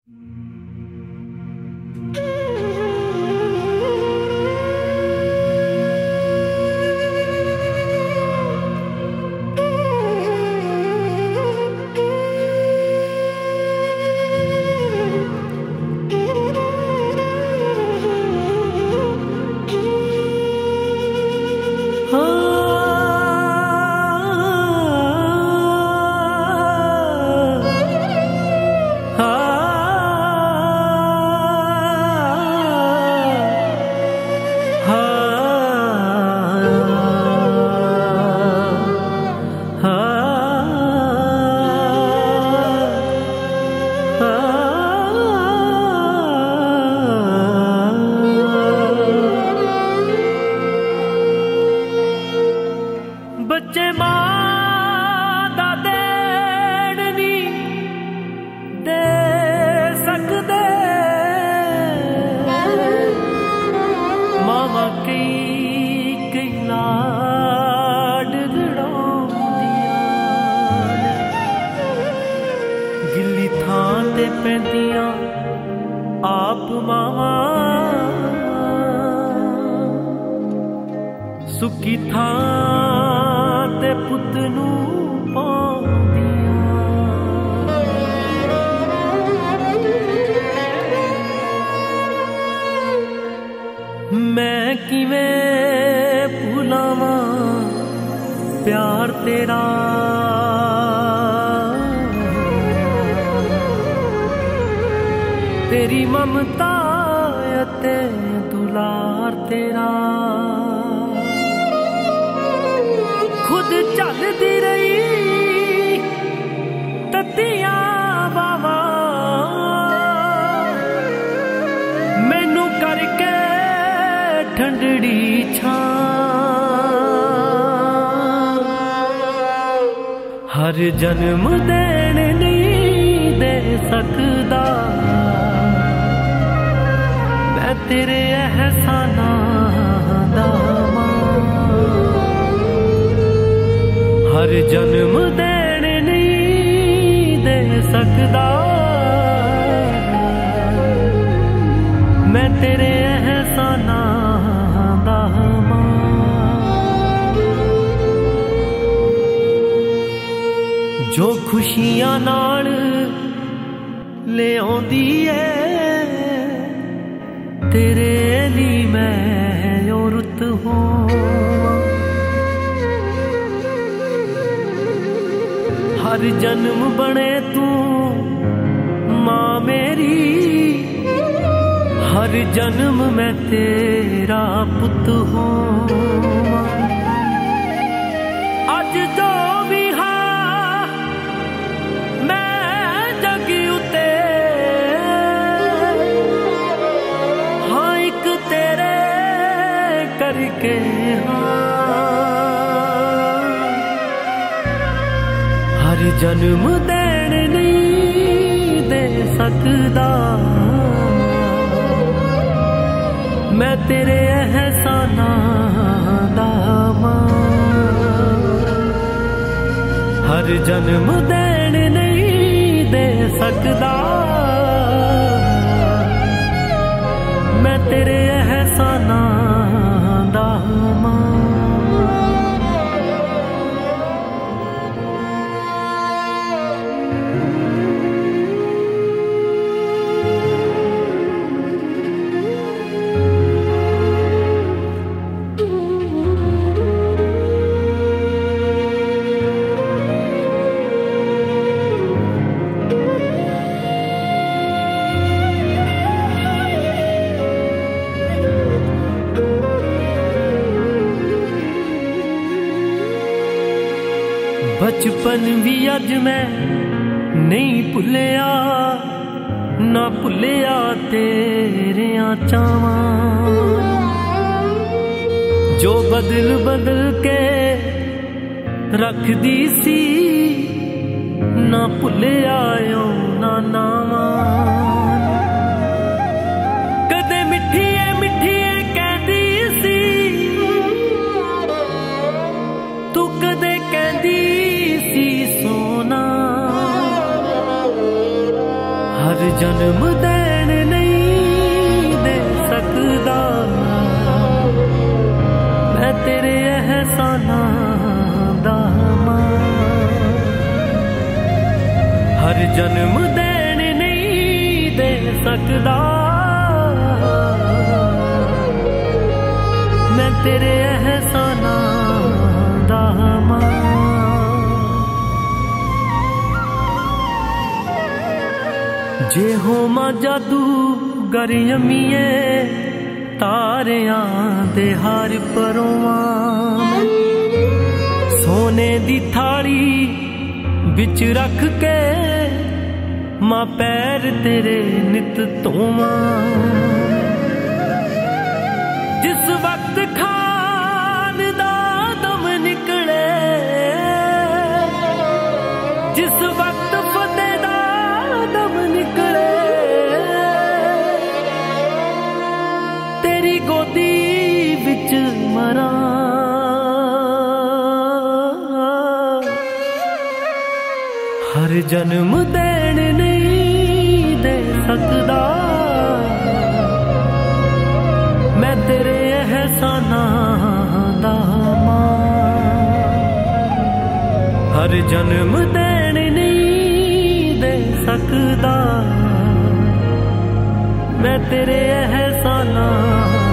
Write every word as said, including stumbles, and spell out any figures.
बच्चे मां दा देण नी दे सकदे, मावा कई कई लाड लड़ाउंदियां, गिल्ली थां ते पैंदियां आप मावा, सुखी थां ते पुत नू पाउंदियां। मैं किवें भुलावां प्यार तेरा, तेरी ममता ते दुलार तेरा, खुद चलदी रही ततियां बावा, मैनू करके ठंडड़ी छां, हर जन्म देण नहीं दे सकदा, मैं तेरे एहसानां दा हर जन्म देण नहीं दे सकदा, मैं तेरे एहसानां दा जो खुशियां नाल ले आउंदी है, तेरे लिए मैं ओ रुत होवां, हर जन्म बने तू मां मेरी, हर जन्म मैं तेरा पुत होवां। अज जो भी हाँ मैं जग उते, हाँ एक तेरे करके हाँ, हर जन्म देण नहीं दे सकदा, मैं तेरे एहसानां दा मां, हर जन्म देण नहीं दे सकदा, मैं तेरे एहसानां दा मां। बचपन भी अज मैं नहीं भुलिया, ना भुलिया तेरियां चावां, जो बदल बदल के रखदी सी, ना भुलिया ना नावां, कदे मिठिए मिठिए कहदी सी, तू कदे कहदी सी सोना, हर हर जन्म देन नहीं दे सकदा मैं तेरे एहसानां दा मां। हर जन्म देन नहीं दे सकदा मैं तेरे एहसानां दा मां। जे होमा जादू गरियमीए तारियां दे हार परोवां सोने दी थाली बिच रख के मां पैर तेरे नित धोवां। जिस वक्त खान दा दम निकले जिस वक्त फतेह दा दम निकले तेरी गोदी विच मरा। हर जन्म देन नहीं दे सकदा मैं तेरे एहसानां दा मां। हर जन्म देन नहीं दे सकदा मैं तेरे एहसानां